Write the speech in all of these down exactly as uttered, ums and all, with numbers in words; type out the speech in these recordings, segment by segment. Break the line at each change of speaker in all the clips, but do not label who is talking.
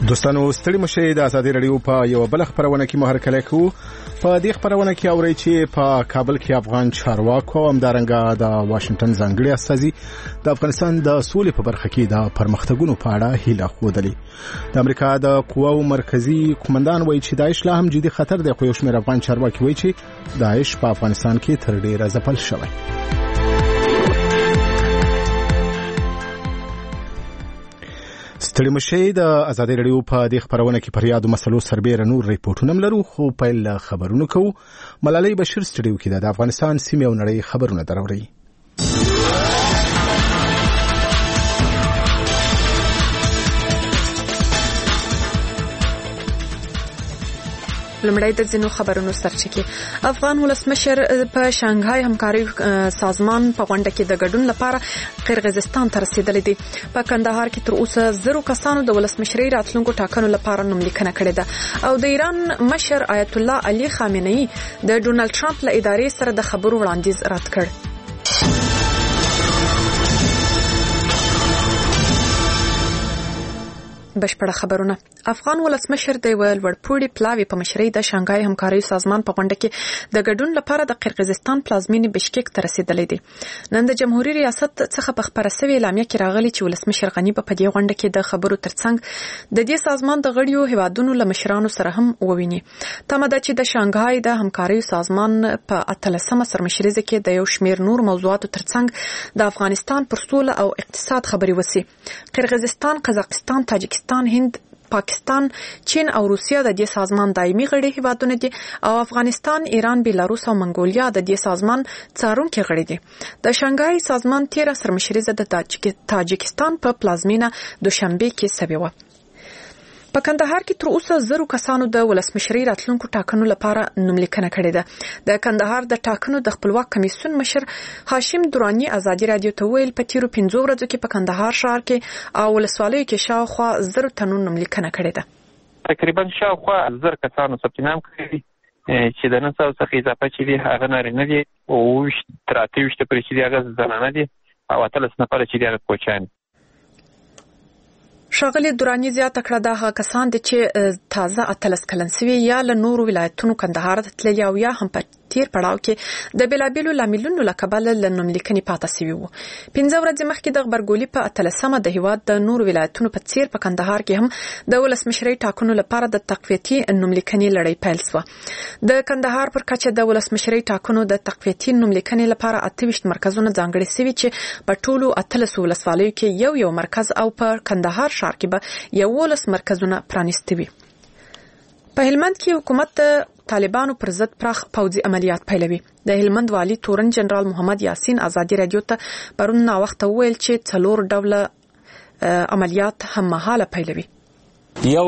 دوستانو ستړي مشه د ازادي رادیو په یو بل خبرونه کې مهر کله کو په دې خبرونه کې اوري چې په کابل کې افغان چارواکو هم دارنګه د واشنگټن ځانګړي استازي د افغانستان د سولې په برخه کې د پرمختګونو په اړه هیله خوده. د امریکا د قواو مرکزی قومندان وایي چې داعش لا هم جدي خطر دی، خو یو شمېر افغان چارواکي وایي چې داعش په افغانستان کې تر ډیره ځپل شوی. ستړي مشه د ازادي رادیو په دې خبرونه کې پر یادو مسلو سربېره نور ریپورتونه لرو، خو پیل خبرونه کوو. ملالۍ بشیر سټډیو کې د افغانستان سیمې او نړۍ خبرونه دراوړي.
لمړی د ځینو خبرونو سرچکه افغان ولسمشر په شانګهای همکاري سازمان په غونډه کې د ګډون لپاره قرغیزستان ته رسیدلی دي. په کندهار کې تر اوسه زرو کسانو د ولسمشرۍ راتلونکو ټاکنو لپاره نوملیکنه کړې ده او د ایران مشر آیت الله علي خامنه‌ای د ډونالد ټرمپ له ادارې سره د خبرو وړاندیز رد کړ. بشپړه خبرونه. افغان ولسمشر د ولورپوړي پلاوی په مشرۍ د شانګهای همکاري سازمان په غونډه کې د ګډون لپاره د قرغیزستان پلازمینې بشکک ته رسیدلی دی. نن د جمهوریت ریاست څخه په خبره سوي اعلامیه کې راغلی چې ولسمشر غنی په دې غونډه کې د خبرو ترڅنګ د دې سازمان د غړیو هیوادونو له مشرانو سره هم وویني. تمه ده چې د شانګهای د همکاري سازمان په اتلسمه سرمشریزه کې د یو شمیر نور موضوعاتو ترڅنګ د افغانستان پر سوله او اقتصاد خبري وسی. قرغیزستان، قزاقستان، تاجکستان، هند، پاکستان، چین او روسیه د دې سازمان دایمي غړي هیوادونه دي او افغانستان، ایران، بیلاروس او منګولیا د دې سازمان څارونکي غړي دي. د شانګهای سازمان تیره سرمشریزه د تاجکستان په پلازمینه دوشنبه کې سوي و. په کندهار کې تر اوسه زرو کسانو د ولسمشرۍ راتلونکو ټاکنو لپاره نوملیکنه کړې ده. د کندهار د ټاکنو د خپلواک کمیسیون مشر هاشم درانی ازادي رادیو ته ویل په تیرو پنځو ورځو کې په کندهار ښار کې او ولسوالیو کې شاوخوا زرو تنو نوملیکنه کړې ده.
تقریبا شاوخوا زر کسانو ثبت نام کړی دي چې د نن ساعت څخه اضافه چې دي هغه نارینه دي او وشت تر اته وشت پرې چې هغه زنانه دي او اتلس نفر چې دي هغه کوچان.
شاغلی درانی زیاته کړه دا هغه کسان دي چې تازه اتلس کلن سوي یا له نورو ولایتونو کندهار ته تللي او یا هم په تیر پړاو کې د بلابلو لاملونو لکبل له نوملیکنې پاتې سوي وو. پنځه ورځې مخکې د خبرګولي په اتلسمه د هیواد د نورو ولایتونو په څیر په کندهار کې هم د ولسمشرۍ ټاکنو لپاره د تقویتي نوملیکنې لړۍ پیل شوه. د کندهار پر کچه د ولسمشرۍ ټاکنو د تقویتي نوملیکنې لپاره اته ویشت مرکزونه ځانګړي سوي چې په ټولو اتلس ولسوالیو کې یو یو مرکز او په کندهار ښار کې به یوولس مرکزونه پرانیستي وي. په هلمند کې حکومت د طالبانو پر ضد پراخ پوځي عملیات پیلوي. د هلمند والی تورن جنرال محمد یاسین ازادي رادیو ته پرون نا وخت ویل چې څلور ډوله عملیات هم مهاله پیلوي.
یو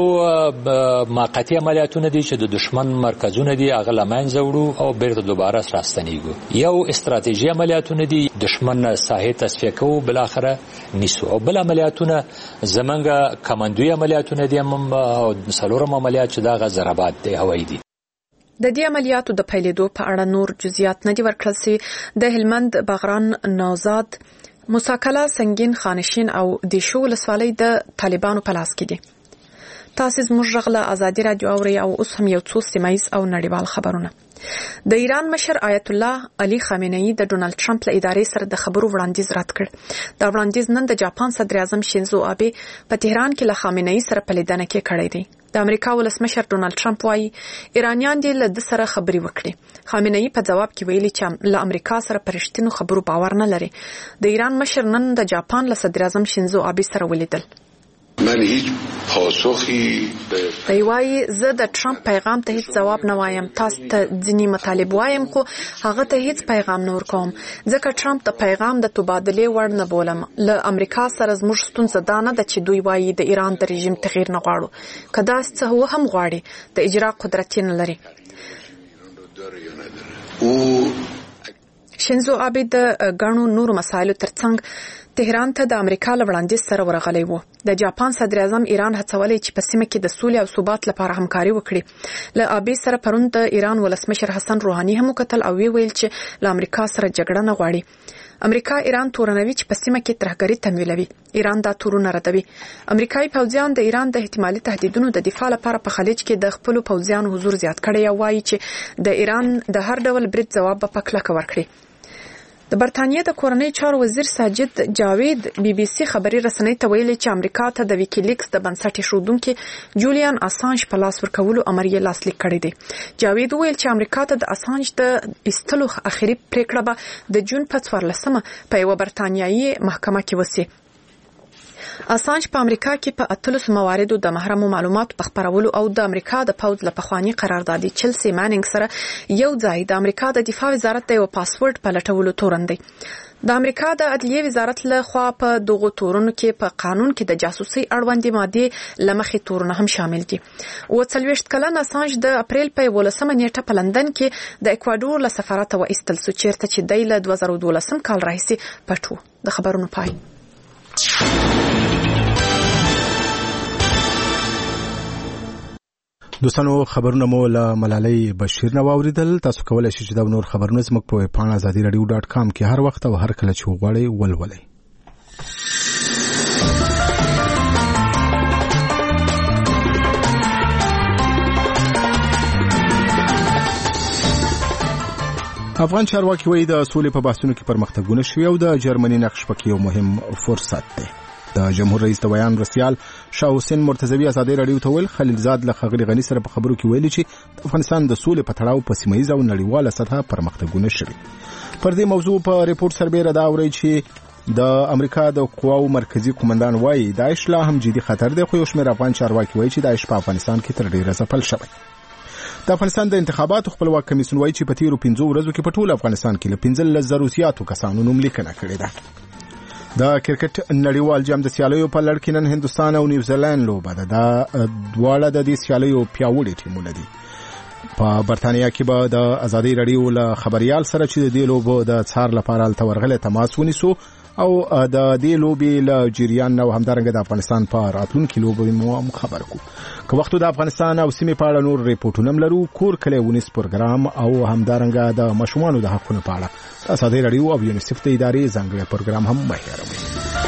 موقتی عملیاتونه دي چې د دشمن مرکزونه دي هغه لمنځه وړو او بیرته دوباره راستنیږو. یو استراتیژي عملیاتونه دي دشمن ساحې تصفیه کوو بلاخره نیسو او بل عملیاتونه زمونږ کماندوي عملیاتونه دي او څلورم عملیات چې دغه ضربات دي هوایي دي.
د دې عملیاتو د پیلېدو په اړه نور جزئیات نه دي ورکړل شوي. د هلمند باغران، نوزاد، موساکلا، سنگین، خانشین او دیشو ولسوالۍ د طالبانو په لاس کې دي. تاسو زموږ غږ له ازادي رادیو اورئ او اوس هم یو څو سیمایي او نړیوال خبرونه. د ایران مشر آیت الله علي خامنه‌ای د ډونالد ټرمپ له ادارې سره د خبرو وړاندیز رد کړ. دا وړاندیز نن د جاپان صدر اعظم شینزو آبه په تهران کې له خامنه‌ای سره په لیدنه کې کړی دی. د امریکا ولسمشر ډونالد ټرمپ وايي ایرانیان دې له د سره خبري وکړي. خامنه‌ای په جواب کې ویلي چې له امریکا سره پرشتینو خبرو باور نه لري. د ایران مشر نن د جاپان له صدر اعظم شینزو آبه سره ولیدل.
من هیچ پاسخی
دی وایي زه د ټرمپ پیغام ته هیڅ جواب نه وایم. تاسو ته ځینې مطالب وایم خو هغه ته هیڅ پیغام نه ورکوم ځکه ټرمپ د پیغام د تبادلې وړ نه بولم. له امریکا سره زموږ ستونزه دا نه ده چې دوی وایي د ایران د رژیم تغییر نه غواړو. که داسې څه هو هم غواړي د اجرا قدرت یې نه لري. شینزو آبه د ګڼو نورو مسایلو ترڅنګ تهران ته د امریکا له وړاندیز سره ورغلی و. د جاپان صدر اعظم ایران هڅولې چې په سیمه کې د سولې او ثبات لپاره همکاري وکړي. له ابي سره پرون د ایران ولسمشر حسن روحاني هم وکتل او وی ویل چې له امریکا سره جګړه نه غواړي. امریکا ایران تورنوي چې په سیمه کې ترهګري تمویلوي. ایران دا تورونه ردوي. امریکایي پوځیان د ایران د احتمالي تهدیدونو د دفاع لپاره په خلیج کې د خپل پوځیانو حضور زیات کړی او وایي چې د ایران د هر ډول برید جواب په کلکه ورکړي. د برتانیې د کورنۍ چارو وزیر ساجد جاوید بي بي سي خبري رسنۍ ته ویلي چې امریکا ته د ویکیلیکس د بنسټ ایښودونکي جولیان اسانج په لاس ورکولو امر یې لاسلیک کړی دی. جاوید ویل چې امریکا ته د اسانج د ایستلو اخري پریکړه به د جون په څوارلسمه په یوه برتانیایي محکمه کې وسي. اسانج په امریکا کې په اتلس مواردو د محرمو معلوماتو په خپرولو او د امریکا د پوځ له پخواني قراردادي چلسي مانینګ سره یو ځای د امریکا د دفاع وزارت د یو پاسورډ په لټولو تورن دی. د امریکا د عدلیې وزارت له خوا په دغو تورونو کې په قانون کې د جاسوسي اړوندې مادې لمخې تورونه هم شامل دي. و څلوېښت کلن اسانج د اپریل په یولسمه نیټه په لندن کې د اکوادور له سفارته وایستل سو چیرته چې دی له دوه زره دولسم کال راهیسې پټ و. د خبرونو پای.
دوستانو خبرونه مو له ملالۍ بشیر نه واوریدل. تاسو کولای شئ چې دا نور خبرونه زموږ په ویب پاڼه ازادي رادیو ډاټ کام کې هر وخت او هر کله چې وغواړئ ولولئ. افغان چارواکي وایي د سولې په بحثونو کې پرمختګونه شوي او د جرمني نقش پکې یو مهم فرصت دی. د جمهور رئیس د بیان رسیال شاه حسین مرتضوی ازادي رادیو ته ویل خلیلزاد له ښاغلي غني سره په خبرو کې ویلي چې د افغانستان د سولې په تړاو په سیمه ییزه او نړیواله سطحه پرمختګونه شوي. پر دې موضوع په ریپورت سربیره دا اورئ چې د امریکا د قواو مرکزی قومندان وایي داعش لا هم جدي خطر دی، خو یو شمېر افغان چارواکي وایي چې داعش په افغانستان کې تر ډیره ځپل شوی. د افغانستان د انتخاباتو خپلواک کمیسیون وایي چې په تیرو پنځو ورځو کې په ټول افغانستان کې له پنځلس زرو زیاتو کسانو نوم لیکنه کړې ده. د کرکټ نړیوال جام د سیالیو په لړ کې نن هندوستان او نیوزیلند لوبه ده. دا دواړه د دې سیالیو پیاوړي ټیمونه دي. په برتانیا کې به د ازادي رادیو له خبريال سره چې د دې لوبو د څار لپاره الته ورغله تماس ونیسو او د دې لوبې له جریان او همدارنګه د افغانستان په راتلونکي لوبې مو خبر کو. که وختو د افغانستان او سیمې په اړه نور ریپورتونه لرو، کور کلی ونیس پروګرام او همدارنګه د مشموعانو د حقونو په اړه د ازادي رادیو او یونیسف د ادارې ځانګړی پروګرام هم مهیروي.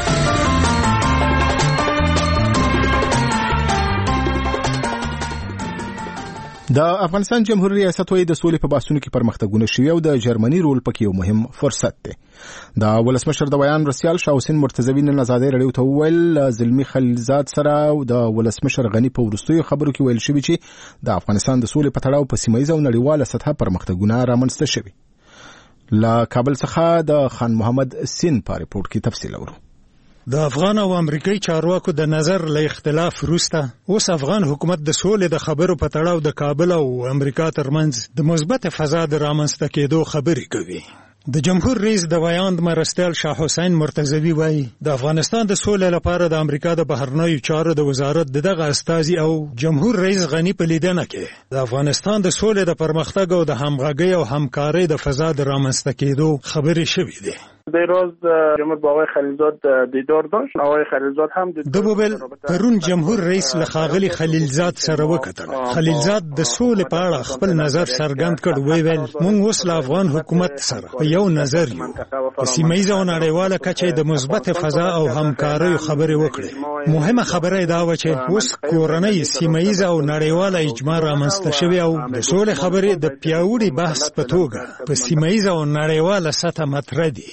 د افغانستان جمهوریت ریاست وایي د سولې په بحثونو کې پرمختګونه شوي او د جرمني رول پکې یو مهم فرصت دی. د ولسمشر د بیان رسیال شاه حسین مرتضوی نن ازادي رادیو ته وویل زلمی خلیلزاد سره او د ولسمشر غني په وروستیو خبرو کې ویل شوي چې د افغانستان د سولې په تړاو په سیمه ییزه او نړیواله سطحه پرمختګونه رامنځته شوي. له کابل څخه د خان محمد سین په ریپورت کې تفصیل اورو.
د افغان او امریکایي چارواکو د نظر له اختلاف وروسته اوس افغان حکومت د سولې د خبرو په تړاو د کابل او امریکا ترمنځ د مثبت فضا د رامنځته کېدو خبرې کوي. د جمهور رئیس د بیان مرستیال شاه حسین مرتضوی وایي د افغانستان د سولې لپاره د امریکا د بهرنیو چارو د وزارت دغه استازي او جمهور رئیس غني په لیدنه کې د افغانستان د سولې د پرمختګ او د همغږۍ او همکارۍ د فضا د رامنځته کېدو خبرې شوې دي.
دیروز جمهور با آقای خلیلزاد دیدار داشت. آقای خلیلزاد هم
د موبایل پرون جمهور رئیس له ښاغلي خلیلزاد سره وکتل. خلیلزاد د سولې په اړه خپل نظر څرګند کړ. ویل موږ اوس له افغان حکومت سره په یو نظر یو. په سیمه ییزه او نړیواله کچه د مثبت فضا او همکارۍ خبرې وکړې. مهمه خبره دا و چې اوس کورنۍ سیمه ییزه او نړیواله اجماع رامنځته شوې او د سولې خبرې د پیاوړي بحث په توګه په سیمه ییزه او نړیواله سطح مطرح دي.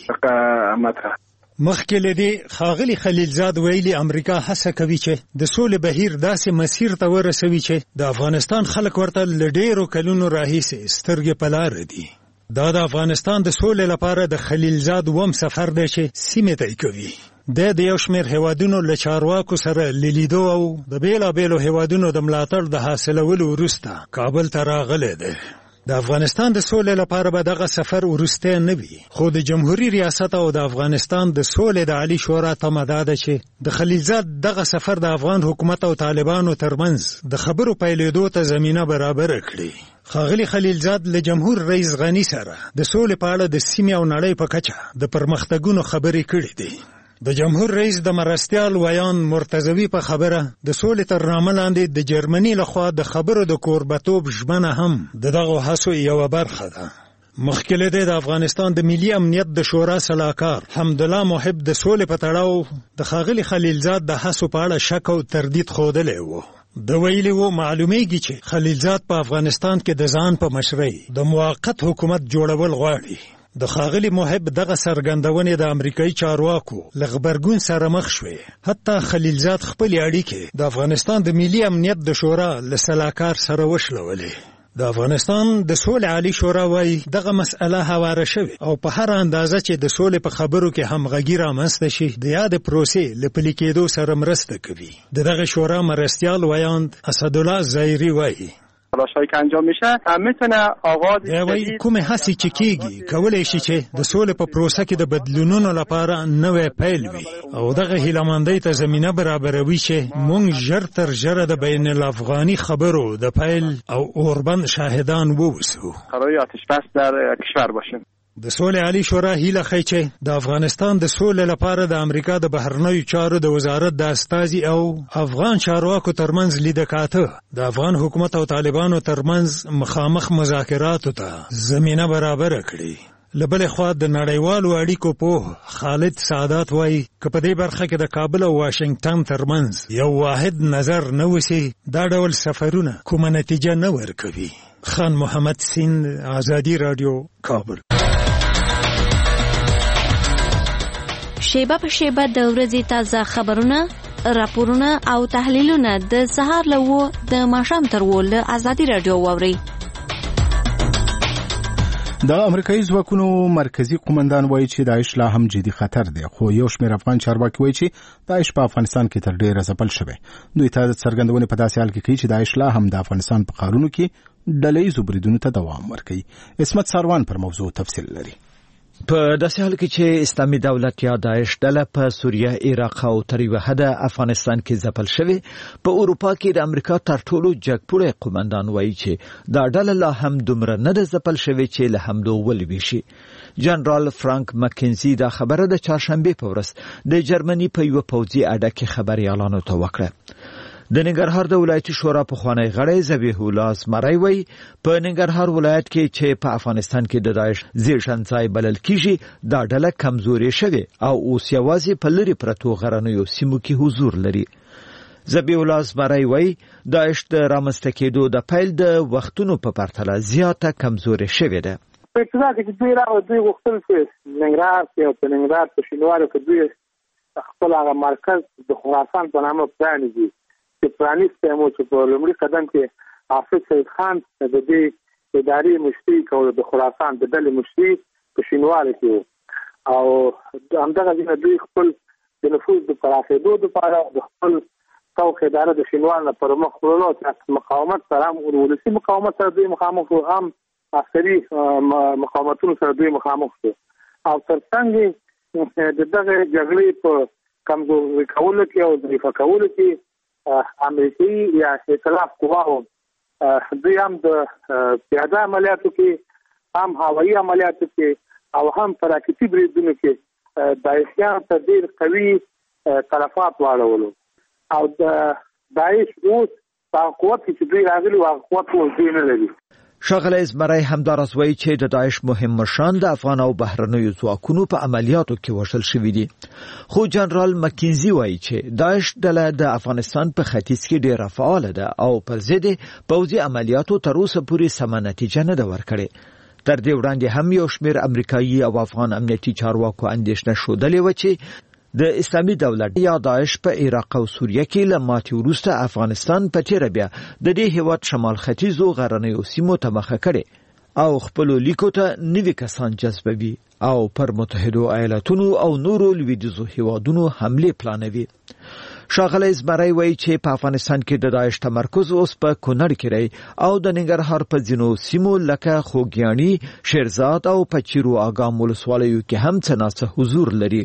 مخکې له دې ښاغلي خلیلزاد ویلي امریکا هڅه کوي چې د سولې بهیر داسې مسیر ته ورسوي چې د افغانستان خلک ورته له ډېرو کلونو راهیسې سترګې په لاره دي. دا د افغانستان د سولې لپاره د خلیلزاد وم سفر دی چې سیمې ته یې کوي. د د یو شمېر هیوادونو له چارواکو سره لیدو او د بېلابېلو هیوادونو د ملاتړ د حاصلولو وروسته کابل ته راغلی دی. د افغانستان د سولې لپاره به دغه سفر وروستی نه وي، خو د جمهوریت ریاست او د افغانستان د سولې د عالی شورا تمه دا ده چې د خلیلزاد دغه سفر د افغان حکومت او طالبانو ترمنځ د خبرو پیلېدو ته زمینه برابره کړي. ښاغلي خلیلزاد له جمهور رئیس غني سره د سولې په اړه د سیمې او نړۍ په کچه د پرمختګونو خبرې کړې دي. د جمهور رئیس د مرستیال ویان مرتضوی په خبره د سولې تر نامه لاندې د جرمني لخوا د خبرو د کوربتوب ژمنه هم د دغو هڅو یوه برخه ده. مخکې له دې د افغانستان د ملي امنیت د شورا سلاکار حمدالله محب د سولې په تړاو د ښاغلي خلیلزاد د هڅو په اړه شک او تردید ښودلی و. د ویلي و معلومیږي چې خلیلزاد په افغانستان کې د ځان په مشرۍ د موقت حکومت جوړول غواړي. د ښاغلي محب دغه څرګندونې د امریکایي چارواکو له غبرګون سره مخ شوې. حتی خلیلزاد خپلې اړیکې د افغانستان د ملي امنیت د شورا له سلاکار سره وشلولې. د افغانستان د سولې عالی شورا وايي دغه مسأله هواره شوې او په هر اندازه چې د سولې په خبرو کې همغږي رامنځته شي د یاد پروسې له پلي کېدو سره مرسته کوي. د دغه شورا مرستیال ویاند اسدالله ظاهري وايي
تلاشایی که انجام میشه میتونه آغاز
جدید کومه هڅې چې کیږي کولای شي چې د سولې په پروسه کې د بدلونونو لپاره نوې پیل وي او دغه هیلهمندۍ ته زمینه برابروي چې موږ ژر تر ژره د بین الافغاني خبرو د پیل او اوربند شاهدان ووسو.
قرار آتش بس در کشور باشیم.
د سولې عالی شورا هیله ښیي چې د افغانستان د سولې لپاره د امریکا د بهرنیو چارو د وزارت د استازي او افغان چارواکو ترمنځ لیدکاته د افغان حکومت او طالبانو ترمنځ مخامخ مذاکراتو ته زمینه برابره کړي. له بلې خوا د نړیوالو اړیکو پوه خالد سعادت وایي که په دې برخه کې د کابل او واشنګټن ترمنځ یو واحد نظر نه وسي دا ډول سفرونه کومه نتیجه نه ورکوي. خان محمد سیند، آزادی رادیو، کابل.
شیبه په شیبه د ورځې تازه خبرونه، راپورونه او تحلیلونه د سهار له و د ماښام تر و له آزادي رادیو واورئ.
د امریکایي ځواکونو مرکزی قومندان وایي چې داعش لا هم جدي خطر دی، خو یو شمېر افغان چارواکي وایي چې داعش په افغانستان کې تر ډېره ځپل شوی. دوی ته د څرګندونې په داسې حال کې کوي چې داعش لا هم د افغانستان په ښارونو کې ډلهییزو بریدونو ته دوام ورکوي. عصمت ساروان پر موضوع تفصیل لري.
په داسې حال کې چې اسلامي دولت یا داعش ډله په سوریه، عراق او تر یوه حده افغانستان کې ځپل شوې، په اروپا کې د امریکا تر ټولو جګپوړی قومندان وایي چې دا ډله لا هم دومره نه ده ځپل شوې چې له حملو ولوي شي. جنرال فرانک مکنزي دا خبره د چهارشنبې په ورځ د جرمني په یوه پوځي اډه کې خبریالانو ته وکړه. د ننګرهار د ولایتي شورا پخوانی غړی ذبیح الله زمری وایي په ننګرهار ولایت کې چې په افغانستان کې د داعش زیږنځای بلل کیږي دا ډله کمزورې شوې او اوس یوازې په لرې پرتو غرنیو سیمو کې حضور لري. ذبیح الله زمری وایي داعش د رامنځته کېدو د پیل د وختونو په پرتله زیاته کمزورې شوې ده.
په ابتدا کې چې دوی راغلل دوی غوښتل چې ننګرهار کې او په ننګرهار په شینوارو کې دوی خپل هغه مرکز د خراسان په نامه پرانیزي چې پرانیستی مو چې په لومړي قدم کې حافظ سید خان د دې ادارې مشري کوله، د خراسان د ډلې مشري په شینوارو کې او همدغه ځینې دوی خپل د نفوذ د پراخېدو دپاره د خپل توخ اداره د شینوار نه پر مخ وړلو چې مقاومت سره هم ولسي مقاومت سره دوی مخامخ شو، هم عسکري مقاومتونو سره دوی مخامخ شو او تر څنګ د دغه جګړې په کمزوري کولو کې او ضعیفه کولو کې امریکایي یا ائتلاف قواو دوی هم د پیاده عملیاتو کې، هم هوایي عملیاتو کې او هم په راکټي بریدونو کې داعشیانو ته ډېر قوي طرفات واړولو او د داعش اوس په قوت چې دوی راغلي او قوت اوس دوی نه لري.
ښاغلی زمری همداراز وایي چې د داعش مهم مشران د افغان او بهرنیو ځواکونو په عملیاتو کې وژل شوي دي. خو جنرال مکنزي وایي چې داعش ډله د افغانستان په ختیځ کې ډېره فعاله ده او پر ضد پوځي عملیاتو تر اوسه پورې سمه نتیجه نه ده ورکړې. تر دې وړاندې هم یو شمېر امریکایي او افغان امنیتي چارواکو اندېښنه ښودلې وه چې د اسلامي دولت یا داعش په عراق او سوریه کې له ماتې وروسته افغانستان په تیره بیا د دې هیواد شمال ختیځو غرنیو سیمو ته مخه کړې او خپلو لیکو ته نوي کسان جذبوي او پر متحدو ایالاتونو او نورو لویدیځو هیوادونو حملې پلانوي. ښاغلی زمری وایي چې په افغانستان کې د داعش تمرکز اوس په کونړ کې دی او د ننګرهار په ځینو سیمو لکه خوږیاڼي، شیرزاد او په چیرو اګام ولسوالیو کې هم څه ناڅه حضور لري.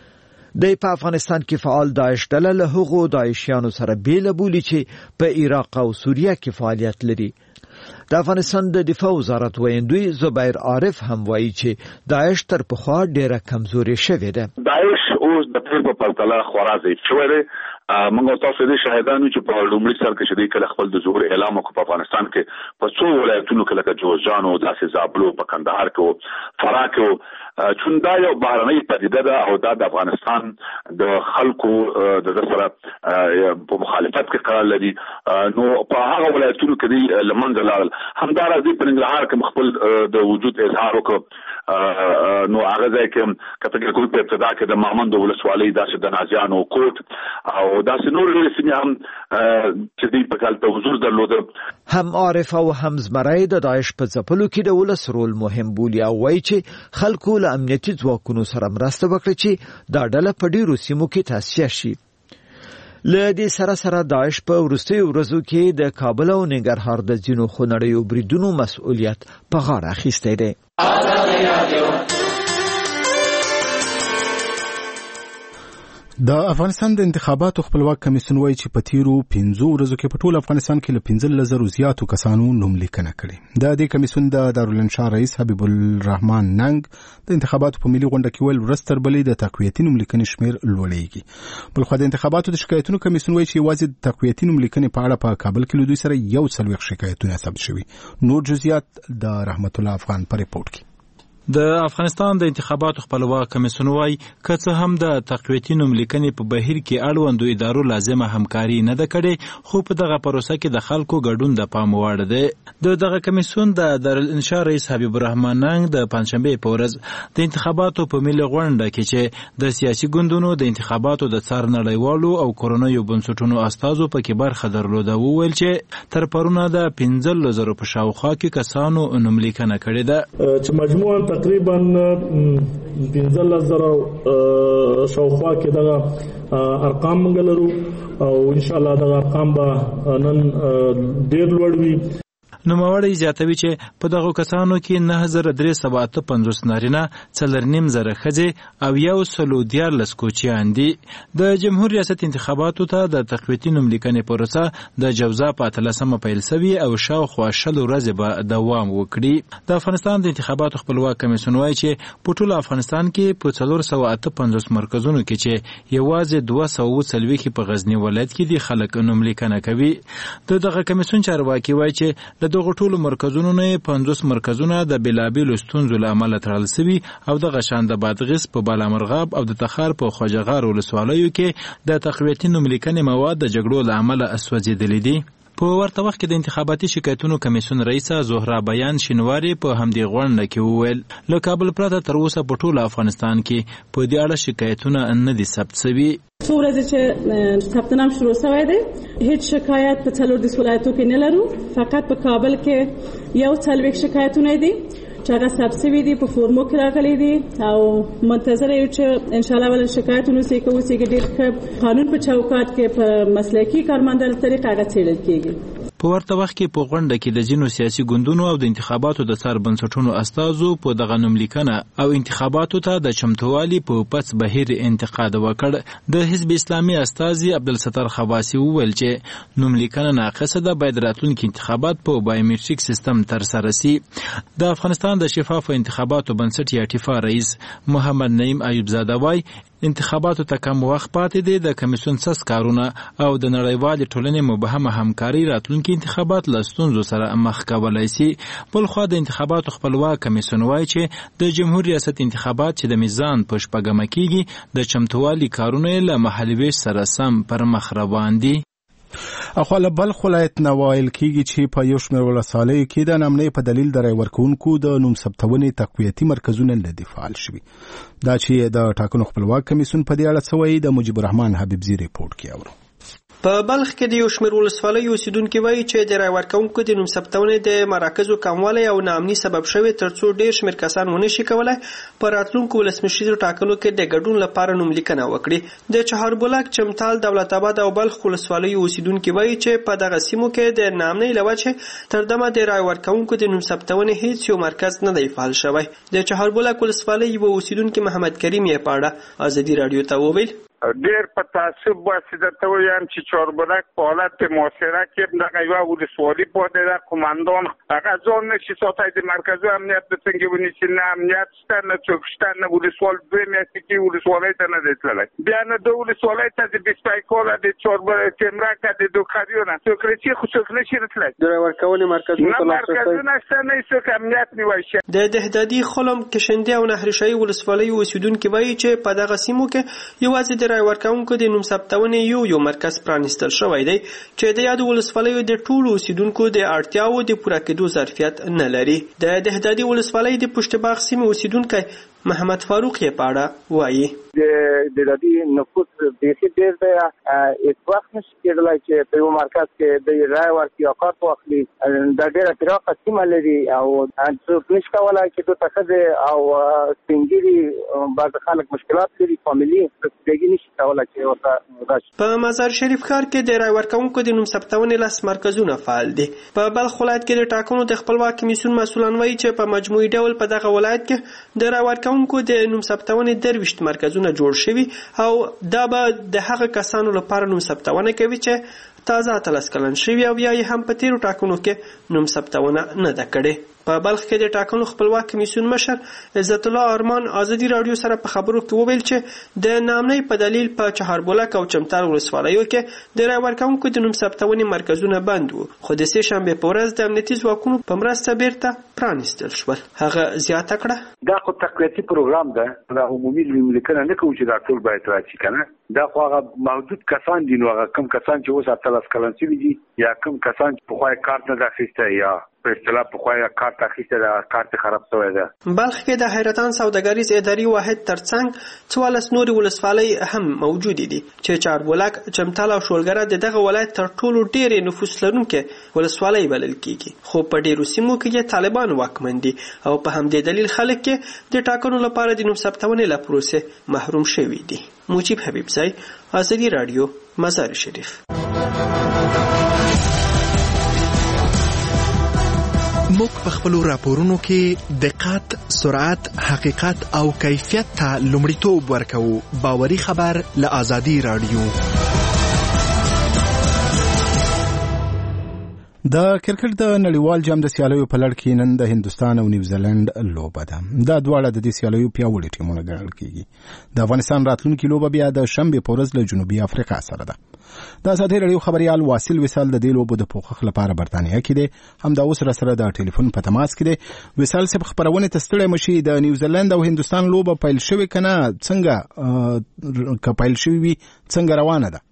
د په افغانستان کې فعال داعش ډله له هغو داعشیانو سره بیله بولي چې په عراق او سوریه کې فعالیت لري. د افغانستان د دفاع وزارت ویندوی زبیر عارف هم وایي چې داعش تر پخوا ډیره کمزوري شوې ده.
داعش اوس د تیر په پرتله خورا ضعیف شوی دی. موږ تاسو دې شاهدانو چې په لومړي سر کې چې کله خپل د ظهور اعلان وکړ په افغانستان کې په څو ولایتونو کې لکه جوزجان او داسې زابلو په کندهار کې فراه کې چون دا یو بهرنۍ پدیده ده او دا د افغانستان د خلکو د سره په مخالفت کې قرار لري. نو په هغه ولایتونو کې دی لمنځه لاړل. همدارس دی په ننګرهار کې خپل د وجود اظهار وکړ. نو هغه ځای کې کته کول په ابتدا کې د مامند ولسوالۍ داسې د نازیانو کوټ او داسې نور رسمي هم چې دی په کال ته حضور درلوده.
هم عارف او هم زمرای د داعش په ځپلو کې د ولس رول مهم بولي او وایي چې خلکو له امنیتي ځواکونو سره مرسته وکړي چې دا ډله په ډیرو سیمو کې تاسیس شي. له دې سره سره داعش په وروستیو ورځو کې د کابل او ننګرهار د ځینو خونړیو بریدونو مسؤلیت په غاړه اخیستی دی.
د افغانستان د انتخاباتو خپلواک کمیسیون وایي چې په تیرو پنځو ورځو کې په ټول افغانستان کې له پنځه زرو زیاتو کسانو نوم لیکنه کړې. د دې کمیسیون د دارالانشا رئیس حبیب الرحمن ننګ د انتخاباتو په ملي غونډه کې ویل ورځ تر بلې د تقویتي نوم لیکنې شمیر لوړیږي. بلخو د انتخاباتو د شکایتونو کمیسیون وایي چې یوازې د تقویتي نوم لیکنې په اړه په کابل کې له دوی سره یو څلوېښت شکایتونه ثبت شوي. نور جزئیات د رحمت الله افغان په ریپورت کې.
د افغانستان د انتخاباتو خپلواک کمیسیون وايي که څه هم د تقویتي نوم لیکنې په بهیر کې اړوندو ادارو لازمه همکاري نه ده کړې، خو په دغه پروسه کې د خلکو ګډون د پام وړ دی. د دغه کمیسیون د دارالانشا رئیس حبیب الرحمن ننګ د پنځشنبه په ورځ د انتخاباتو په ملي غونډه کې چې د سیاسي ګوندونو د انتخاباتو د څار نړیوالو او کورونیو بنسټونو استازو پکې برخه درلوده وویل چې تر پرونه د پنځه زره په شاوخوا کې کسانو نوم لیکنه کړې ده
چې مجموعاً تقریبا پنځه زره شاوخوا کې دغه ارقام موږ لرو او ان شاء الله دغه ارقام به نن ډیر لوړ وي.
نوموړی زیاتوي چې په دغه کسانو کې نه زره درې سوه اته پنځوس نارینه، څلور نیم زره ښځې او یو سلو دیارلس کوچیان دي. د جمهور ریاست انتخاباتو ته د تقویتي نوم لیکنې پروسه د جوزا په اتلسمه پیل سوي او شاوخوا شل ورځې به دوام وکړي. د افغانستان د انتخاباتو خپلواک کمیسیون وايي چې په ټول افغانستان کې په څلور سوه اته پنځوس مرکزونو کې چې یوازې دوه سوه اووه څلوېښت په غزني ولایت کې دي خلک نوم لیکنه کوي. د دغه کمیسیون چارواکي وايي چې د دغه ټولو مرکزونو نه پنځوس مرکزونه د بېلابېلو ستونزو له امله تړل سوي او دغه شان د بادغیس په بالامرغاب او د تخار په خواجهغار ولسوالیو کې د تقویتي نوم لیکنې مواد د جګړو له امله سوځېدلي دي. په ورته وخت کې د انتخاباتي شکایتونو کمیسیون رئیسه زهرا بیان شینواری په همدې غونډه کې وویل له کابل پرته تر اوسه په ټول افغانستان کې په دې اړه شکایتونه نه دي ثبت شوي.
څو ورځې چې ثبت نام شروع شوی دی هیڅ شکایت په څلور دیس ولایتو کې نه لرو، فقط په کابل کې یو څلوېښت شکایتونه دي چې هغه ثبت شوي دي په فورمو کې راغلي دي او منتظر یو چې انشاءالله ول شکایتونه سې کوو چې ډېر ښه قانون په چوکاټ کې په مسلکي کارمندانو طریقه هغه څېړل کېږي.
په ورته وخت کې په غونډه کې د ځینو سیاسي ګوندونو او د انتخاباتو د څار بنسټونو استازو په دغه نوم لیکنه او انتخاباتو ته د چمتووالي په پس بهیر انتقاد وکړ. د حزب اسلامي استازي عبدالستار خواسی وویل چې نوم لیکنه ناقصه ده، باید راتلونکي انتخابات په بایومټریک سیستم ترسره شي. د افغانستان د شفاف انتخاباتو بنسټ یا ټیفا رئیس محمد نعیم ایوب زاده وایي انتخاباتو ته کم وخت پاتې دی، د کمیسیون سس کارونه او د نړیوالې ټولنې مبهمه همکاري راتلونکي انتخابات له ستونزو سره مخ کولی سي. بلخوا د انتخاباتو خپلواک کمیسیون وایي چې د جمهور ریاست انتخابات چې د میزان په شپږمه کېږي د چمتووالي کارونه یې له مهالویش سره سم پر مخ روان دي.
اخو له بلخ ولایت نه ویل کېږي چې په یو شمېر ولسوالیو کې د نامنې په دلیل د رای ورکوونکو د نوم ثبتونې تقویتي مرکزونه نه دي فعال شوي. دا چې د ټاکنو خپلواک کمیسیون په دې اړه څه وایي د مجیب الرحمن حبیبزي ریپورت کې اورو.
په بلخ کې د یو شمېر ولسوالیو اوسیدونکي وایي چې د رای ورکوونکو د نوم ثبتونې د مراکزو کموالی او ناامني سبب شوی ترڅو ډېر شمېر کسان ونه شي کولی په راتلونکو ولسمشریزو ټاکنو کې د ګډون لپاره نوم لیکنه وکړي. د چهاربلاک، چمتال، دولت آباد او بلخ ولسوالیو اوسیدونکي وایي چې په دغه سیمو کې د ناامنۍ له وجې تر دمه د رای ورکوونکو د نوم ثبتونې هیڅ یو مرکز نه دی فعال شوی. د چهاربلاک ولسوالۍ یوه اوسیدونکي محمد کریم یې په اړه ازادي راډیو ته وویل
ډېر په تعصب واسطه ته وایم چې چاربلک په حالت محاصره کې دغه یوه ولسوالي پاتې ده. قومندان هغه ځان نشي ساتلی د مرکزي امنیت د څنګه ونیسي، نه امنیت شته نه څوک شته، نه ولسوال دوی میاشتې کې ولسوالۍ ته نه دی تللی. بیا نه د ولسوالۍ ته د بیسپای کاله د چاربلک کیمرکه د دوکاریونه څوک رسي خو څوک نشي رسلی.
د ورکونې مرکزونه
نه مرکزونه شته نه څوک امنیت نیوی شي.
د دهدادي خلم کشندې او نهرشاهي ولسوالۍ اوسیدونکي وایي چې په دغه سیمو کې یوازې د رای ورکونکو د نوم ثبتونې یو یو مرکز پرانیستل شوی دی چې د یادو ولسوالیو د ټولو اوسیدونکو د اړتیاوو د پوره کېدو ظرفیت نه لري. د دهدادي ولسوالۍ د پشت باغ سیمې اوسیدونکی محمد فاروق یې په اړه وایي.
د دهدادي نفوس بیخي ډېر دی، هېڅ وخت نشي کېدلی چې په یو مرکز کې د رای ورکړي یا کارت واخلي. دا ډېره پراخه سیمه لري او څوک نشي کولی چې دوی ته ښځې او سپین ږیري بعضې خلک مشکلات لري، فامیلي رسیدګي نشي کولی چې ورته راشي.
په مزار شریف ښار کې د رای ورکوونکو د نوم ثبتونې لس مرکزونه فعال دي. په بلخ ولایت کې د ټاکنو د خپلواک کمیسیون مسؤلان وایي چې په مجموعي ډول په دغه ولایت کې د رای ورکوونکو د نوم ثبتونې درویشت مرکزونه جوړ شوي او دا به د هغه کسانو لپاره نوم ثبتونه کوي چې تازه اتلس کلن شوي او یا یې هم په تیرو ټاکنو کې نوم ثبتونه نه ده کړې. په بلخ کې د ټاکنو خپلواک کمیسیون مشر عزت الله ارمان ازادي راډیو سره په خبرو کې وویل چې د نامنۍ په دلیل په چهاربولک او چمتال ولسوالیو کې د رای ورکوونکو د نوم ثبتونې مرکزونه بند وو، خو د سې شنبې په ورځ د امنیتي ځواکونو په مرسته بیرته پرانیستل شول. هغه زیاته کړه
دا خو تقویتي پروګرام ده، دا عمومي لیکنه نه کوو چې دا ټول باید راشي کنه. دا خو هغه محدود کسان دي، نو هغه کم کسان چې اوس اتلس کلن شوي دي یا کم کسان چې پخوا کارت نه ده اخیستی یا په اصطلاح پخوا کارت اخیستی ده کارت خراب شوی ده.
بلخ کې د حیرتان سوداګریز اداري واحد ترڅنګ څوارلس نورې ولسوالۍ هم موجودې دي چې چاربولک، چمتال او شولګره د دغه ولایت تر ټولو ډېرې نفوس لرونکې ولسوالۍ بلل کېږي، خو په ډېرو سیمو کې طالبان واکمن دي او په همدې دلیل خلک کې د ټاکنو لپاره د نوم ثبتونې له پروسې محروم شوي دي. موجب حبیبزی، آزادی رادیو، مزار شریف.
موږ په خپلو راپورونو کې دقت، سرعت، حقیقت او کیفیت ته لومړیتوب ورکوو. باوري خبر له آزادی رادیو.
د کرکټ د نړیوال جام د سیالیو په لړ کې نن د هندستان او نیوزیلند لوبه ده. دا دواړه د دې سیالیو پیاوړي ټیمونه ګڼل کېږي. د افغانستان راتلونکي لوبه بیا د شنبې په ورځ له جنوبي افریقا سره ده. د ازادي رادیو خبريال واصل وصال د دې لوبو د پوښښ لپاره برتانیا کې دی، هم دا اوس را سره د ټلیفون په تماس کې دی. وصال صاحب خبرونه تستړی مشي، د نیوزیلند او هندستان لوبه پیل شوې کنه څنګه ک پیل شوې څنګه روانه ده؟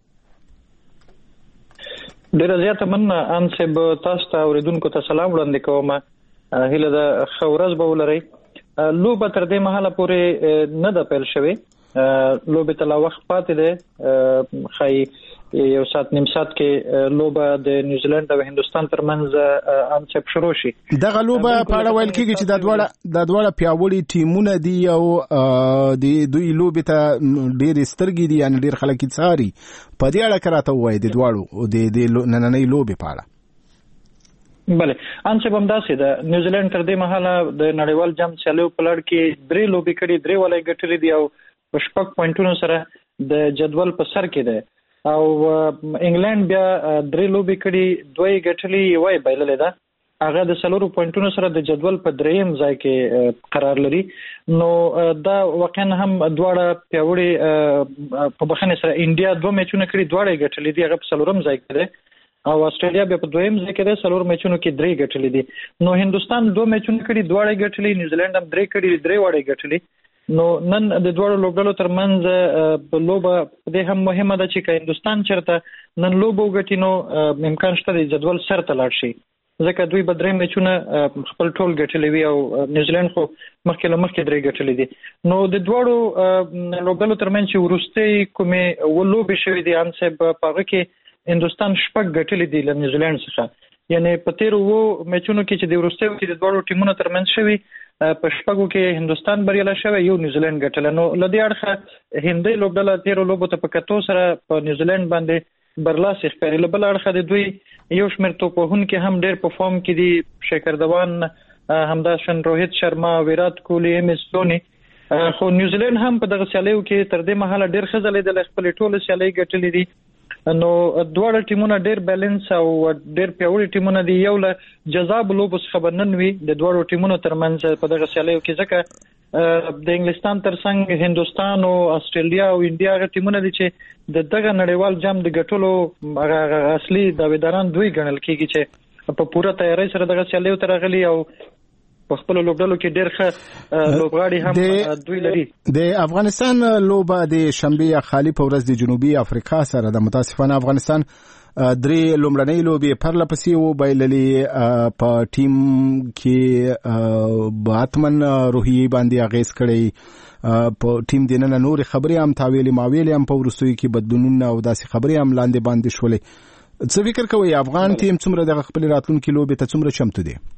ډیره زیاته مننه انسب تاسو ته اوریدونکو ته سلام وړاندې کوم. هیله د خورز به ولري. لوبه تر دې مهاله پورې نه ده پیل شوې، لوبه ته لا وخت پاتې ده. خای یو ساعت نیم ساعت کې لوبه د نیوزیلند او هندستان ترمنځ انسب شروع شي. دغه لوبه په اړه ویل کېږي چې د دواړه د دواړه پیاوړي ټیمونه دي او د دوی لوبه ته ډېر سترګې دي، یعنی ډېر خلک یې څاري. په دې اړه کراته وایي د دواړو د نننۍ لوبې په اړه. بله انسب همداسې ده. نیوزیلند تر دې مهاله د نړیوال جام سیالیو په لړ کې درې لوبې کړي، درې ولې ګټلې دي او په شپږ پوینټونو سره د جدول په سر کې ده. او انګلند بیا درې لوبې کړي، دوه یې ګټلې، یوه یې بایللې ده. هغه د څلورو پوینټونو سره د جدول په درېیم ځای کې قرار لري. نو دا واقعا هم دواړه پیاوړي په بخښنې سره انډیا دوه میچونه کړي، دواړه یې ګټلې دي، هغه په څلورم ځای کې ده او استرالیا بیا په دویم ځای کې ده، څلور میچونو کې درې ګټلې دي. نو هندستان دوه میچونه کړي، دواړه یې ګټلې، نیوزیلند هم درې کړي، درې واړه یې ګټلې. نو نن د دوړو لوبډلو ترمنځ لوبه د هم مهمه ده چې که هندستان چرته نن لوبه وګټي نو امکان شته د جدول سر ته لاړ شي، ځکه دوی به درې میچونه خپل ټول ګټلې وي او نیوزیلند خو مخکې له مخکې درې ګټلې دي. نو د دوړو لوبډلو ترمنځ چې وروستۍ کومې اووه لوبې شوې دي انسب په هغه کې هندستان شپږ ګټلې دي له نیوزیلند څخه، یعنی په تیرو اووه میچونو کې چې د وروستیو کې د دوړو ټیمونو ترمنځ شوي په شپږو کې هندستان بریالی شوی، یو نیوزیلند ګټله. نو له دې اړخه هندۍ لوبډله تیرو لوبو ته په کتو سره په نیوزیلند باندې برلاسې ښکاري. له بله اړخه د دوی یو شمېر توپوهونکي هم ډېر په فارم کې دي، شیکر دوان، همداشان روهیت شرما، ویرات کوهلي، ایم ایس دھوني. خو نیوزیلند هم په دغه سیالیو کې تر دې مهاله ډېر ښه ځلېدلی، خپلې ټولې سیالۍ ګټلې دي. نو دواړه ټیمونه ډېر بیلنس او ډېر پیاوړي ټیمونه دي. یو له جذاب لوبو څخه به نن وي د دواړو ټیمونو ترمنځ په دغه سیالیو کې، ځکه د انګلستان ترڅنګ هندوستان او استرالیا او انډیا هغه ټیمونه دي چې د دغه نړیوال جام د ګټلو هغه اصلي داویداران دوی ګڼل کېږي چې په پوره تیاری سره دغه سیالیو ته راغلي او په خپل لوبډلو کې ډېر ښه لوبغاړي هم دوی لري. د
افغانستان لوبه د شنبه یا خالی په ورځ د جنوبي افریقا سره د متاسفانه افغانستان درې لومړنۍ لوبې پرله پسې وبایللې، په ټیم کې باتمن روحي باندې اغیز کړی، په ټیم دننه نور خبرې هم تاویلې ماویلې هم په ورستوي کې بدلونونه او داسې خبرې هم لاندې باندې شولې. څه فکر کوئ افغان ټیم څومره د خپل راتلونکي لوبې ته څومره چمتو دی؟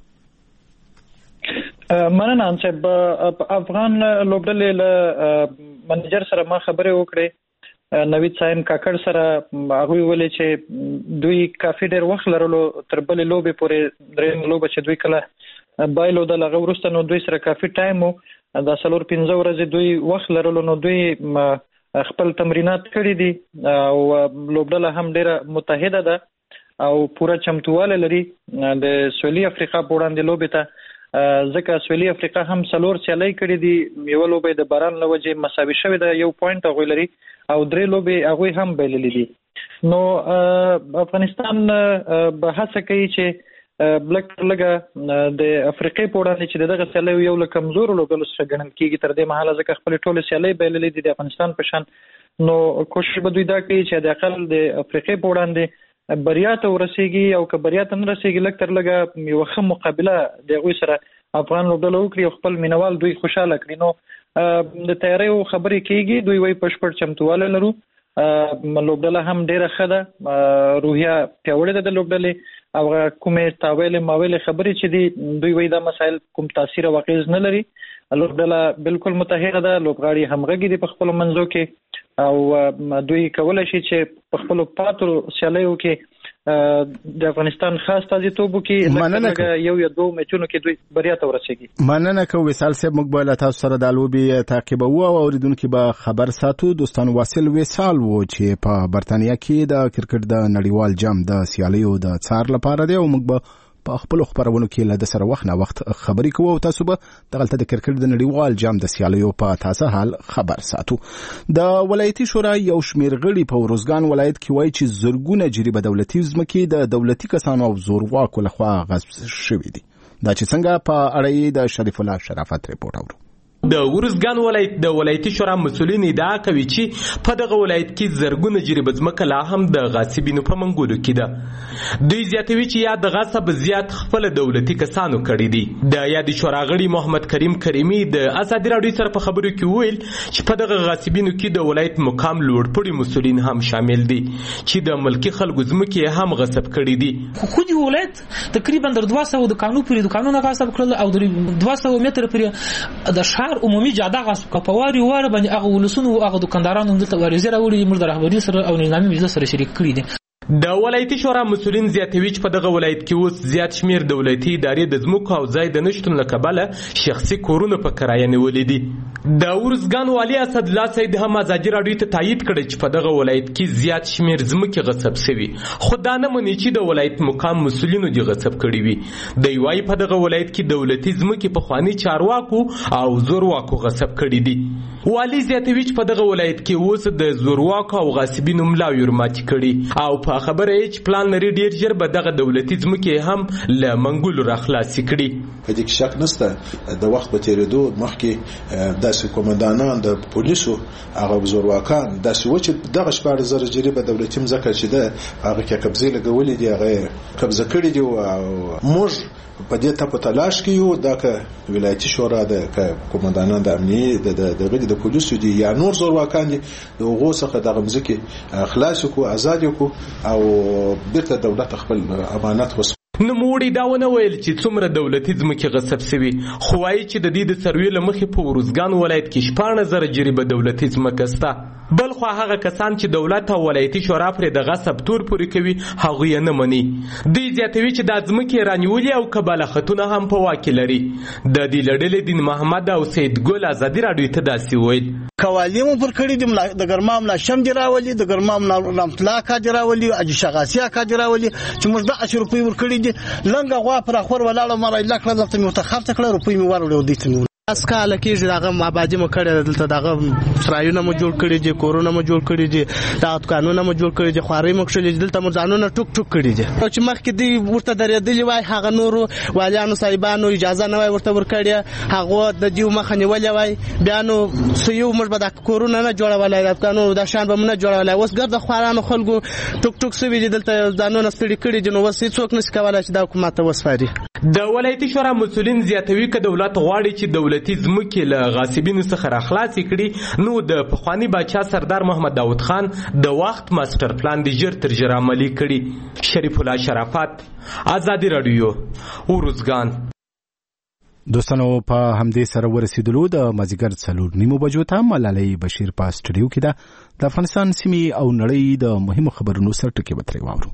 مننه صاحب. افغان لوبډلې له منیجر سره ما خبرې وکړې، نوید صاحب کاکړ سره، هغه ویل چې دوی کافي ډېر وخت لرلو تر بلې لوبې پورې، درېیم لوبه چې دوی کله بایلو د هغه وروسته نو دوی سره کافي ټایم و، دا څلور پنځه ورځې دوی وخت لرلو، نو دوی خپل تمرینات کړي دي او لوبډله هم ډېره متحده ده او پوره چمتواله لري د سویلي افریقا په وړاندې لوبې ته، ځکه سویلي افریقا هم څلور سیالۍ کړي دي، یوه لوبه د باران له وجې مساوي شوې ده، یو پوینټ هغوی لري او درې لوبې هغوی هم بایللې دي. نو افغانستان به هڅه کوي چې لږ تر لږه د افریقې په وړاندې چې دغه سیالیو یو له کمزورو لوبډلو څخه ګڼل کېږي تر دې مهاله، ځکه خپلې ټولې سیالۍ بایللې دي د افغانستان په شان. نو کوشش به دوی دا کوي چې د اقل د افریقې په وړاندې بریا ته ورسیږي، او که بریا ته نه رسیږي لږ تر لږه یوه ښه مقابله د هغوی سره افغان لوبډله وکړي او خپل مینوال دوی خوشحاله کړي. نو د تیاریو خبرې کېږي، دوی وایي بشپړ چمتوالی لرو، لوبډله هم ډېره ښه ده، روحیه پیاوړې ده د لوبډلې، او کومې تاویلې ماویلې خبرې چې دي دوی وایي دا مسایل کوم تاثیر او اغېز نه لري. لوبډله بالکل متحده ده، لوبغاړي همغږي دي په خپلو منځو کې، او دوی کولی شي چې په خپلو پاتو سیالیو کې د افغانستان خاص استازیتوب وکړي، یو یا دوه میچونو کې دوی بریا ته ورسیږي.
مننه کوم وصال صاحب، موږ به له تاسو سره د لوبې تعقیبوو او اوریدونکو به خبر ساتو. دوستان، واصل وصال وو چې په برتانیا کې د کرکټ د نړیوال جام د سیالیو د څار لپاره دی، او موږ به په خپل خبرونو کې له سره وخت نه وخت خبرې کوو او تاسو به دغلته د کرکټ د نړیوال جام د سیالیو په تازه حال خبر ساتو. د ولایتي شورا یو شمېر غړي په روزګان ولایت کې وایي چې زرګونه جریبه دولتي ځمکې د دولتي کسانو او زورواکو لخوا غصب شوې دي. دا چې څنګه په اړه یې د شریف الله شرافت ریپورت اورو.
د ورزګان ولایت د ولایتي شورا مسؤلین ادعا کوي چې په دغه ولایت کې زرګونه جریبه ځمکه لا هم د غاصبینو په منګولو کې ده. دوی زیاتوي چې یا د غصب زیات خپل دولتي کسانو کړي دي. د یاد شورا غړي محمد کریم کریمی د ازادي راډیو سره په خبرو کې ویل چې په دغه غاصبینو کې د ولایت مقام لوړپوړي مسؤلین هم شامل دي چې د ملکی خلکو ځمکې هم غصب کړي دي.
خو د ولایت تقریبا در دوه سوه د قانون پورې د قانون غصب کړل او د دوه سوه متر پورې د شهر عمومي جاده غصب کپواري واره باندې هغه ولسونو او هغه دکاندارانو دلته وریزه راوړي، موږ د رهبري سره او نظامي مجلس سره شریک کړي دي.
د ولایتي شورا مسؤلین زیاتوي چې په دغه ولایت کې اوس زیات شمیر دولتي ادارې د ځمکو او ځای د نشتون له کبله شخصي کورونه په کرایه نیولې دي. د ورزګان والي اسد الله سید هم ازادي راډیو ته تایید کړی چې په دغه ولایت کې زیات شمیر ځمکې غصب شوي، خو دا نه مني چې د ولایت مقام مسؤلینو دي غصب کړي وي. د یوای په دغه ولایت کې دولتي ځمکې په خواني چارواکو او زورواکو غصب کړي دي. والي زیاتوي چې په دغه ولایت کې اوس د زورواکو او غاصبینو ملاوي ورماتي کړي او په خبره یې چې پلان لري ډیر ژر به دغه دولتي ځمکې هم له منګولو راخلاصې کړي.
په دې کې شک نشته د وخت په تېرېدو مخکې داسې قومندانان د پولیسو هغه زورواکان داسې و چې دغه شپاړس زره جریبه دولتي ځمکه چې ده هغه کې قبضې لګولې دي، هغه قبضه کړي دي او موږ په دې ته په تلاش کې یو دا که ولایتي شورا د قومندانان د امنیي د د پولیسو دي یا نور زورواکان دي د هغو څخه دغه ځمکې خلاص کړو، ازاد کړو او بیرته دولت خپل امانت وسپاري.
نوموړي دا ونه ویل چې څومره دولتي ځمکې غصب شوي، خو وایي چې د دې د سروې له مخې په ورزګان ولایت کې شپاړس زره جریبه دولتي ځمکه شته. بل خو هغه کسان چې دولت او ولایتي شورا پر د غصب تور پوری کوي هغه یې نه مني. دوی زیاتوي چې د ځمکې رانیولې او قباله خطونه هم په واک لري. د دې لړلې دین محمد او سید ګل ازادي راډیو ته داسې ویل
قوالی مو پر کړی د ګرمام لا شم دی راولي د ګرمام رحمت الله کا دی راولي اج شغاسیا کا دی راولي چې موږ د عشر روپۍ ور کړی دي لنګ غوا پر اخور ولاله مړ لکه لکه متخب تکړه روپۍ مو ورولې ودی ته اسکا لکه دغه آبادی مو کړی دلته دغه سرایونه مو جوړ کړی دي کورونه مو جوړ کړی دي دا قانونونه مو جوړ کړی دي خواري مو کړی دلته مو ځانونه ټوک ټوک کړی دي چې مخکې دی ورته درېدلی وای هغه نورو والیانو صاحبانو اجازه نه وای ورته ورکړی هغه د دیو مخ نیولې وای بیا نو سيو موږ به د کورونه نه جوړولای د قانون د شان به نه جوړولای اوس ګرځ خوارانو خلکو ټوک ټوک سوي دلته ځانونه ستړي کړی دي نو وس هیڅوک نشي کولای چې د حکومت وسفاري.
د ولایتي شورا مسولین زیاتوي ک دولت غواړي چې دولتي ځمکې له غاصبینو څخه راخلاص کړي نو د پخوانی بادشاه سردار محمد داود خان د وخت ماستر پلان دی ژر تر ژره عملي کړي. شریف الله شرافت، آزادی رادیو، ورزګان.
دوستانو په همدې سره ورسېدلو د مازیګر څلور نیمو بجو ته ملالۍ بشیر په سټډیو کې ده د افغانستان سیمې او نړۍ د مهمو خبرونو سره ټکي وتري واورو.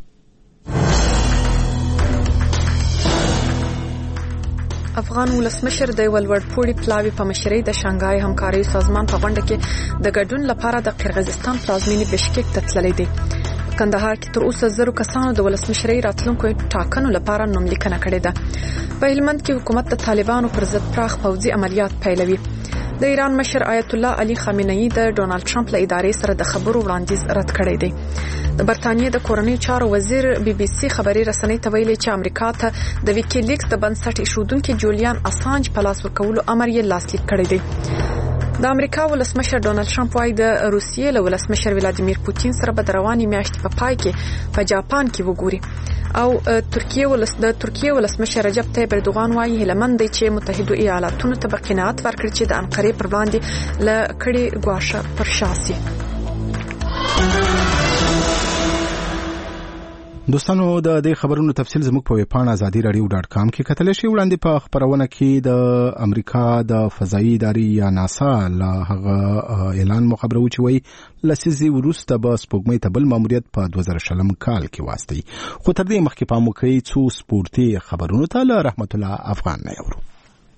افغان ولسمشر د ولوړپوړي پلاوي په مشرۍ د شانګهای همکاري سازمان په غونډه کې د ګډون لپاره د قرغیزستان پلازمینې بشکک ته تللی دی. کندهار کې تر اوسه زرو کسانو د ولسمشرۍ راتلونکو ټاکنو لپاره نوملیکنه کړې ده. په هلمند کې حکومت د طالبانو پر ضد پراخ پوځي عملیات پیلوي. د ایران مشر آیت الله علي خامنه‌ای د ډونالد ټرمپ له ادارې سره د خبرو وړاندیز رد کړی دی. د برتانیې د کورنۍ چارو وزیر بي بي سي خبري رسنۍ ته ویلي چې امریکا ته د ویکیلیکس د بنسټ ایښودونکو جولیان اسانج په لاس ورکولو امر یې لاسلیک کړی دی. د امریکا ولسمشر ډونالد ټرمپ وايي د روسیې له ولسمشر ولادیمیر پوتین سره به د روانې میاشتې په پای کې په جاپان کې وګوري. او ترکیه ولس د ترکیه ولسمشر رجب طیب اردوغان وايي هلمند چې متحده ایالاتونو ته قناعت ورکړي چې د انقرې پر وړاندې ل کړي ګواښه پر شاسي.
دوستانو د دې خبرونو تفصیل زموږ په ویب پاڼه آزادی رادیو ډاټ کام کې کتل شي. وړاندې په خبرونه کې د امریکا د فضایي ادارې یا ناسا له هغه اعلان مخبرو چې وایي لسیزي وروسته به سپوږمۍ ته بل ماموریت په دوه زره شلم کال کې واستي. خو تر دې مخکې پام وکړئ څو سپورتي خبرونو ته له رحمت الله افغان نه یورو.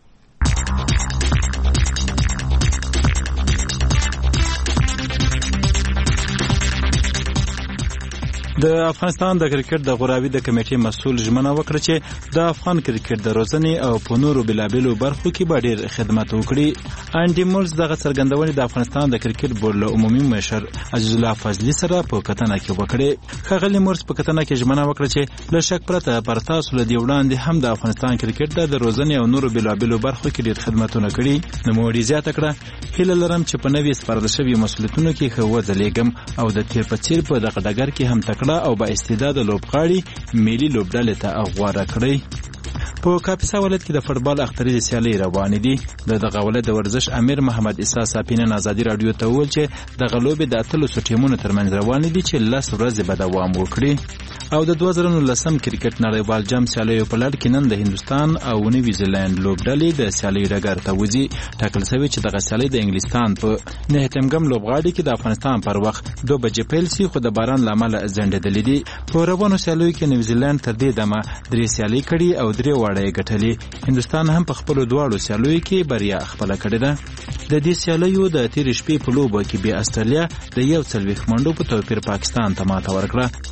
د افغانستان د کرکټ د غوراوي د کمیټې مسؤل ژمنه وکړه چې د افغان کرکټ د روزنې او په نورو بلابلو برخو کې به ډېر خدمات وکړي. انډي مولز دغه څرګندونې د افغانستان د کرکټ بورډ له عمومي مشر عزیز الله فضلي سره په کتنه کې وکړې. ښاغلي مولز په کتنه کې ژمنه وکړه چې له شک پرته پر تاسو له دې وړاندې هم د افغانستان کرکټ د روزنې او نورو بلابلو برخو کې ډېر خدماتونه کړي. نوموړي زیاته کړه هیله لرم چې په نوي سپارل شوي مسؤلیتونو کې ښه وځلېږم او د تیر په څیر په دغه ډګر کې هم تکړه او با استعداد لوبغاړي ملي لوبډلې ته غوړه کړی. په کاپیسا ولایت کې د فوټبال اختري سیالي روانې دي. د دغه ولایت د ورزش امیر محمد عیسی صافینن آزادي رادیو ته وویل چې د غلوبې د اتلسو ټیمونو ترمنځ روانې دي چې لس ورځې به دوام وکړي. او د دوه زره نولسم کرکټ نړیوال جام سیالیو په لړ کې نن د هندوستان او نیوزیلند لوبډلې د سیالي ډګر ته وځي. ټاکل شوی چې دغه سیالي د انګلستان په نهتمګم لوبغاړي کې د افغانستان پر وخت دوه بجې پیل شي خو د باران له امله ځنډېدلې دي. په روانو سیالیو کې نیوزیلند تر دې دمه درې سیالي کړي او درې واړه یې ګټلې. هندوستان هم په خپلو دواړو سیالیو کې بریا خپله کړې ده. د دې سیالیو د تېرې شپې په لوبو کې بیا استرالیا د یو څلوېښت منډو په توپیر پاکستان ته ماته ورکړه.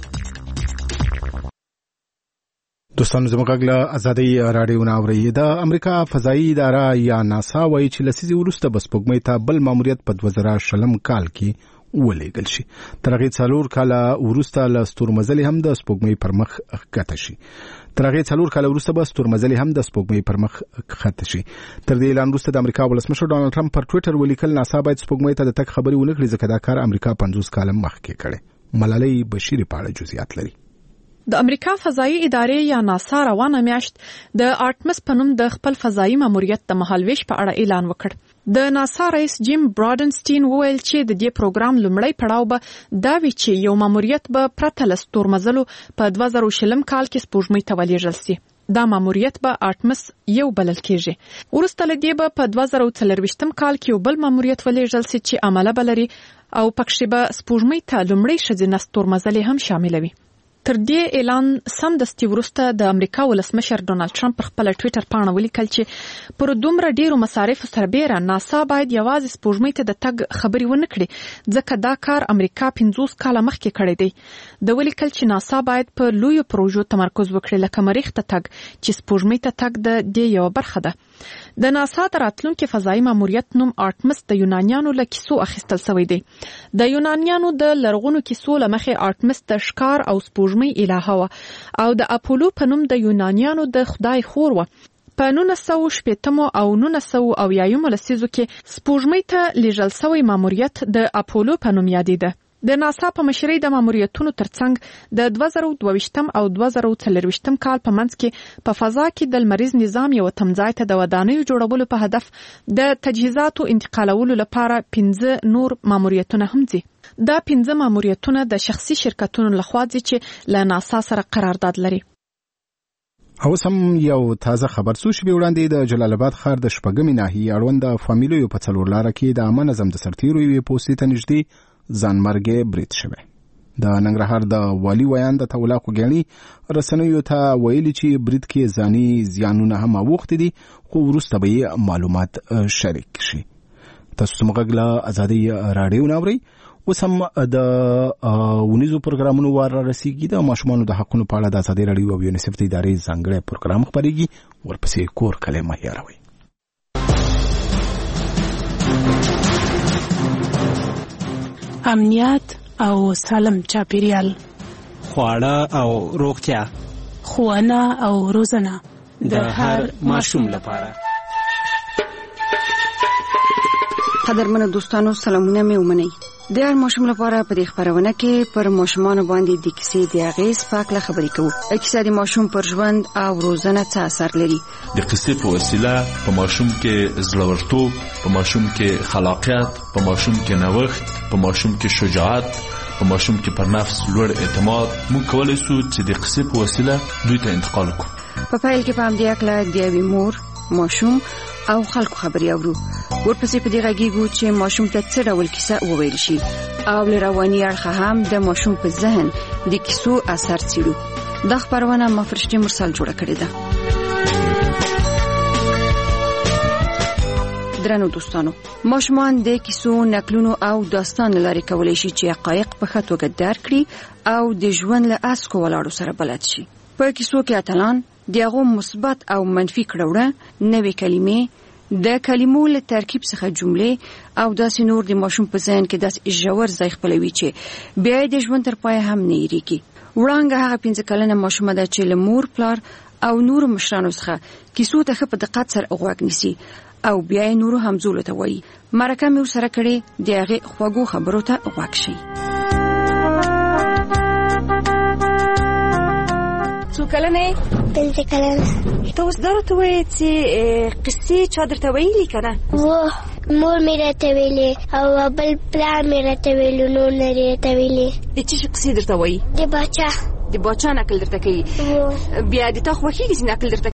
دوستانو زموږ غږ له آزادۍ راډیو نه اورئ. د امریکا فضایي اداره یا ناسا وایي چې لسیزې وروسته به سپوږمۍ ته بل ماموریت په دوه زره شلم کال کې ولېږل شي. تر هغې څلور کاله وروسته له ستورمزلې هم د سپوږمۍ پر مخ ښکته شي. تر هغې څلور کاله وروسته به ستورمزلې هم د سپوږمۍ پر مخ ښکته شي. تر دې اعلان وروسته د امریکا ولسمشر ډونالد ټرمپ پر ټویټر ولیکل ناسا باید سپوږمۍ ته د تګ خبرې ونه کړي ځکه دا کار امریکا پنځوس کاله مخکې کړی. ملالۍ بشیر په اړه جزئیات لري.
د امریکا فضایي ادارې یا ناسا روانه میاشت د آرټمس په نوم د خپل فضایي ماموریت د مهالویش په اړه اعلان وکړ. د ناسا رئیس جیم براډنسټین وویل چې د دې پروګرام لومړی پړاو به دا وي چې یو ماموریت به پرته له ستورمزلو په دوه زره شلم کال کې سپوږمۍ ته ولېږل شي. دا ماموریت به آرټمس یو بلل کیږي. ورسته لدی به په دوه زره څلرویشتم کال کې یو بل ماموریت ولېږل سي چې عمله بلري او پکښې به سپوږمۍ ته لومړی ښځینه ستورمزلې هم شاملوي. تر دې اعلان سم دستي وروسته د امریکا ولسمشر ډونالد ټرمپ په خپل ټوئیټر پاڼه ولیکل چې پر دومره ډیرو مصارفو سربېره ناسا باید یوازې سپوږمۍ ته د تګ خبرې ونه کړي ځکه دا کار امریکا پنځوس کاله مخکې کړی دی. د ولیکل چې ناسا باید په لویو پروژو تمرکز وکړي لکه مریخ ته تګ چې سپوږمۍ ته تګ د دې یو برخه ده. د ناسا د راتلونکي فضایي ماموریت نوم آرټمس د یونانیانو له کیسو اخیستل شوی دی. د یونانیانو د لرغونو کیسو له مخې آرټمس د ښکار او سپوږمۍ الهه وه او د اپولو په نوم د یونانیانو د خدای خور وه. په نولس سوه شپېتمو او نولس سوه اویایمو لسیزو کې سپوږمۍ ته لیږل شوی ماموریت د اپولو په نوم یادېده. د ناسا په مشرۍ د ماموریتونو ترڅنګ د دوه زره دوهویشتم او دوه زره څلرویشتم کال په منځ کې په فضا کې د لمریز نظام یو تمځای ته د ودانیو جوړولو په هدف د تجهیزاتو انتقالولو لپاره پنځه نور ماموریتونه هم دي. دا پنځه ماموریتونه د شخصي شرکتونو لخوا دي چې له ناسا سره قرارداد لري.
اوس هم یو تازه خبر څو شپې وړاندې د جلال آباد ښار د شپږمې ناحیې اړوند د فامیلیو په څلور لاره کې د عامه نظم د سرتیرو یوې پوستې ته نږدې ځانمرګي برید شوی. د ننګرهار د والي ویان د تولا خوګیانی رسنیو ته ویلي چې برید کې ځاني زیانونه هم اوښتي دي خو وروسته به معلومات شریک شي. تاسو څنګه له ازادي رادیو ناوړي اوس هم د ونیزو پروګرامونو وار رسیدي د ماشومانو د حقونو په اړه د ازادي رادیو او یونیسف د ادارې ځانګړی پروګرام خبريږي ورپسې کور کلمه یاروي.
امنیت او سالم چاپیریال،
خواړه او روغتیا،
ښوونه او روزنه
د هر ماشوم لپاره.
قدرمنو دوستانو سلامونه مې ومنئ. د هر ماشوم لپاره په دې خبرونه کې پر ماشومان باندې د کیسې د اغیز پاکله خبرې کوو. کیسه د ماشوم پر ژوند او روزنه څه اثر لري.
د قصې په وسیله په ماشوم کې زړورتوب، په ماشوم کې خلاقیت، په ماشوم کې نوښت، په ماشوم کې شجاعت، په ماشوم کې پر نفس لوړ اعتماد موږ کولای شو چې د قصې په وسیله دوی ته انتقال کړو.
په پیل کې په همدې اکله د یوې مور، ماشوم او خلکو خبرې اورو. ورپسې په دې غږیږو چې ماشوم ته څه ډول کیسه وویل شي او له رواني اړخه هم د ماشوم په ذهن د کیسو اثر څیړو. دا خبرونه ما فرشتي مرسل جوړه کړې ده. درنو دوستانو، ماشومان د کیسو، نقلونو او داستان لاري کولای شي چې حقایق په ښه توګه درک کړي او د ژوند له اسکو ولاړو سره بلد شي. په کیسو کې اتلان دغه مثبت او منفي کړهونه، نوې کلمې، د کلمو له ترکیب څخه جملې او داسې نور د ماشوم په ذهن کې داسې ژور ځای خپلوي چې بیا د ژوند تر پای هم نه یریږي. وړانګه هغه پنځه کلنه ماشومه ده چې له مور، پلار او نور مشرانو څخه کیسو ته ښه په دقت سره غوږ نیسي او بیا یې نورو همزولو ته وایي. مرکه مې ورسره کړې، د هغې خوږو خبرو ته غوږ شئ.
څو کلنه؟
پنځه کلنه.
ته اوس دا راته وایې چې قصې چا درته ویلي که نه؟
وه، مور مې راته ویلې او بل پلار مې راته ویلو، نور نه راته ویلې.
د څه شي قصې درته وایي؟
د باچا
د باچا نقل درته کوي. بیا د تا خوښېږي چې نقل درته